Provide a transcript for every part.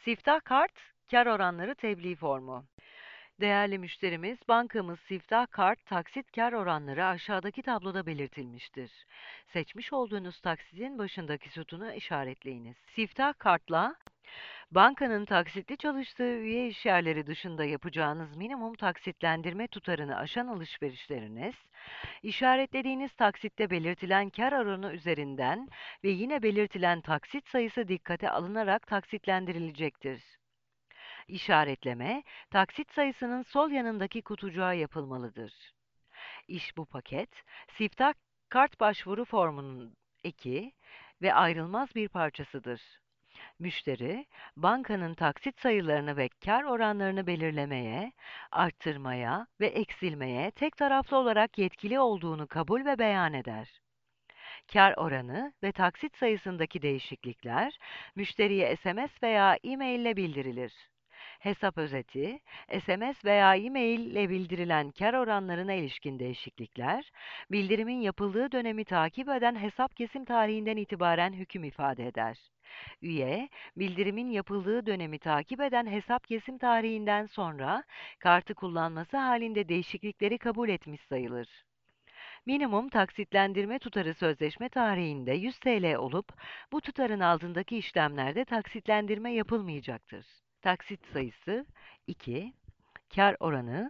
Siftah Kart, kâr oranları tebliğ formu. Değerli müşterimiz, bankamız Siftah Kart taksit kâr oranları aşağıdaki tabloda belirtilmiştir. Seçmiş olduğunuz taksitin başındaki sütunu işaretleyiniz. Siftah Kart'la bankanın taksitli çalıştığı üye işyerleri dışında yapacağınız minimum taksitlendirme tutarını aşan alışverişleriniz, işaretlediğiniz taksitte belirtilen kâr oranı üzerinden ve yine belirtilen taksit sayısı dikkate alınarak taksitlendirilecektir. İşaretleme, taksit sayısının sol yanındaki kutucuğa yapılmalıdır. İş bu paket, Siftah Kart başvuru formunun eki ve ayrılmaz bir parçasıdır. Müşteri, bankanın taksit sayılarını ve kâr oranlarını belirlemeye, arttırmaya ve eksilmeye tek taraflı olarak yetkili olduğunu kabul ve beyan eder. Kâr oranı ve taksit sayısındaki değişiklikler, müşteriye SMS veya e-mail ile bildirilir. Hesap özeti, SMS veya e-mail ile bildirilen kâr oranlarına ilişkin değişiklikler, bildirimin yapıldığı dönemi takip eden hesap kesim tarihinden itibaren hüküm ifade eder. Üye, bildirimin yapıldığı dönemi takip eden hesap kesim tarihinden sonra kartı kullanması halinde değişiklikleri kabul etmiş sayılır. Minimum taksitlendirme tutarı sözleşme tarihinde 100 TL olup bu tutarın altındaki işlemlerde taksitlendirme yapılmayacaktır. Taksit sayısı 2, kâr oranı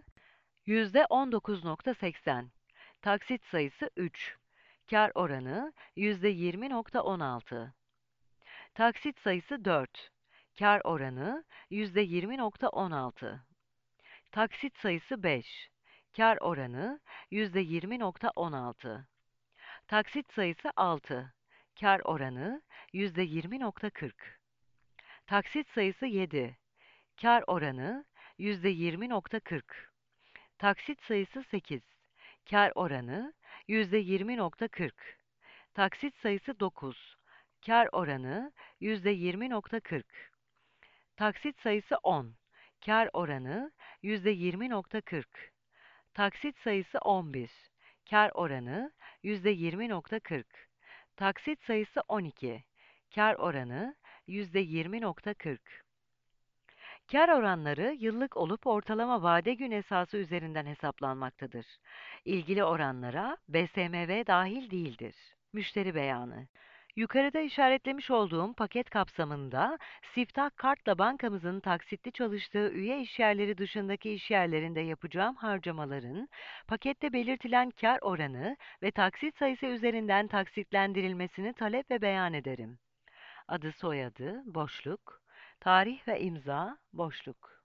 %19,80, taksit sayısı 3, kâr oranı %20,16, taksit sayısı 4, kâr oranı %20,16, taksit sayısı 5, kâr oranı %20,16, taksit sayısı 6, kâr oranı %20,40, taksit sayısı 7, kâr oranı %20,40, taksit sayısı 8, kâr oranı %20,40, taksit sayısı 9, kâr oranı %20,40, taksit sayısı 10, kâr oranı %20,40, taksit sayısı 11, kâr oranı %20,40, taksit sayısı 12, kâr oranı %20,40. Kâr oranları yıllık olup ortalama vade gün esası üzerinden hesaplanmaktadır. İlgili oranlara BSMV dahil değildir. Müşteri beyanı. Yukarıda işaretlemiş olduğum paket kapsamında Siftah Kart'la bankamızın taksitli çalıştığı üye işyerleri dışındaki işyerlerinde yapacağım harcamaların pakette belirtilen kâr oranı ve taksit sayısı üzerinden taksitlendirilmesini talep ve beyan ederim. Adı soyadı, boşluk, tarih ve imza, boşluk.